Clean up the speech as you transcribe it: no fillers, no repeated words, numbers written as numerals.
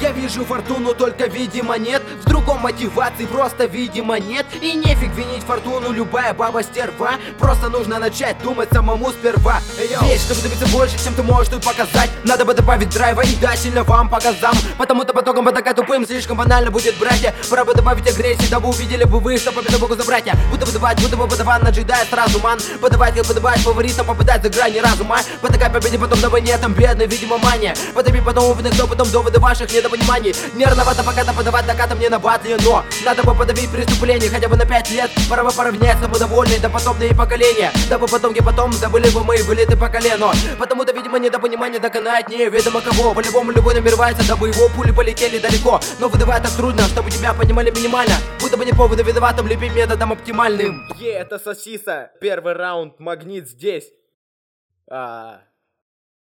Я вижу фортуну, только видимо нет. В другом мотивации просто видимо нет. И нефиг винить фортуну, любая баба стерва. Просто нужно начать думать самому сперва. Ведь, чтобы добиться больше, чем ты можешь тут показать, надо бы добавить драйва и дать сильно вам по газам. Потому-то потоком потакать тупым слишком банально будет, братья. Пора бы добавить агрессии, дабы увидели бы вы, что победа Богу за братья. Будто выдавать, будто бы подаван, наджидая сразу ман. Подавать, как подавать фаворитам, попадать за грани разума. Потакай победе, потом на войне, там бедный, видимо, мания. Потопи потом опытных, кто потом доводы ваших недопониманий. Нервновато пока-то подавать накатом мне на батле, но надо бы подавить преступление хотя бы на 5 лет. Пора бы поравнять самодовольные допотопные поколения, дабы потомки потом забыли бы мы были ты по колено. Потому-то, видимо, недопонимание доконает неведомо кого. По-любому любой намеревается, дабы его пули полетели далеко. Но выдавать так трудно, чтобы тебя понимали минимально. Будто бы не повода виноватым, лепить методом оптимальным. Это Сосиса. Первый раунд, Магнит здесь.